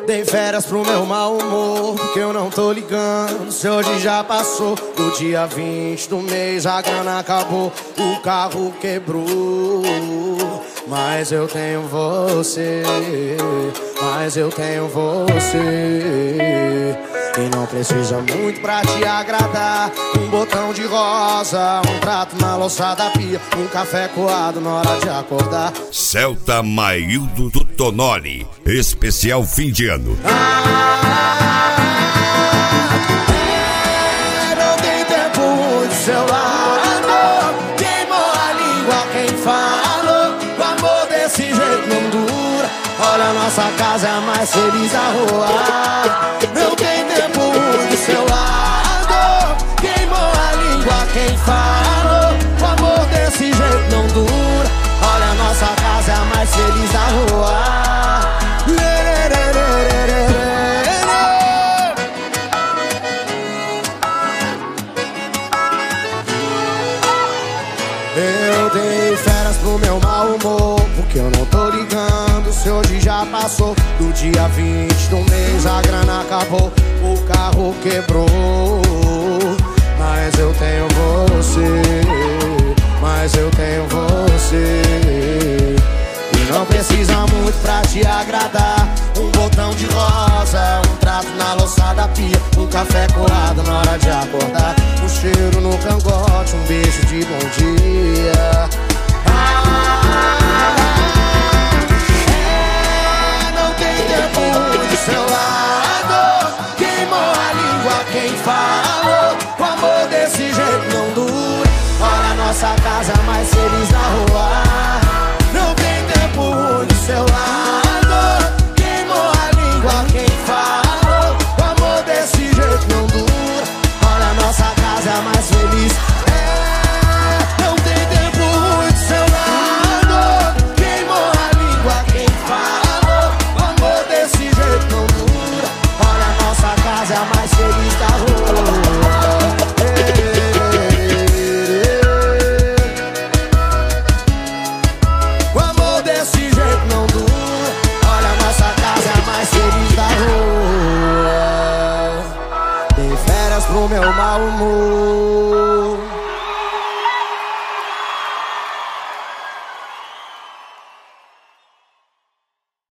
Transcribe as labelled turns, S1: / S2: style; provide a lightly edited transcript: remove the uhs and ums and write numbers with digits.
S1: Dei férias pro meu mau humor, porque eu não tô ligando se hoje já passou. Do dia 20 do mês a grana acabou, o carro quebrou. Mas eu tenho você, mas eu tenho você. E não precisa muito pra te agradar. Um botão de rosa, um prato na louça da pia, um café coado na hora de acordar.
S2: Celta Maildo do Tonoli, especial fim de ano.
S1: Não tem tempo muito seu lado. Queimou a língua quem falou. O amor desse jeito não dura. Olha, nossa casa é a mais feliz da rua. Não tem tempo muito seu lado. Queimou a língua quem falou. O amor desse jeito não dura. Olha, nossa casa é a mais feliz da rua. Eu dei férias pro meu mau humor, porque eu não tô ligando se hoje já passou. Do dia 20 do mês a grana acabou, o carro quebrou. Mas eu tenho você, mas eu tenho você. E não precisa muito pra te agradar. Um botão de rosa, um trato na louça da pia, um café coado na hora de acordar, um cheiro no cangote, um beijo de bom dia. Não tem tempo do seu lado. Queimou a língua quem falou. O amor desse jeito não dura. Olha, nossa casa mais feliz da rua. Não tem tempo ruim do seu lado. Queimou a língua quem falou. O amor desse jeito não dura. Olha, nossa casa é mais feliz. Não tem tempo ruim do seu lado. Queimou a língua quem falou. O amor desse jeito não dura. Olha, nossa casa é a mais feliz da rua. O amor desse jeito não dura. Olha, nossa casa é a mais feliz da rua. Dei férias pro meu mau humor,